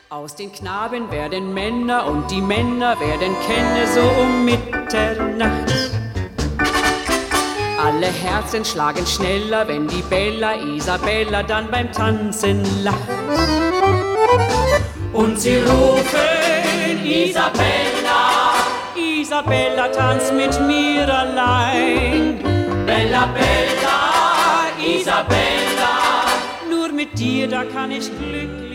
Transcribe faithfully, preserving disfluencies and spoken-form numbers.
Aus den Knaben werden Männer und die Männer werden Kenner so um Mitternacht. Alle Herzen schlagen schneller, wenn die Bella Isabella dann beim Tanzen lacht. Und sie rufen, Isabella, Isabella, tanz mit mir allein. Bella, Bella, Isabella, nur mit dir, da kann ich glücklich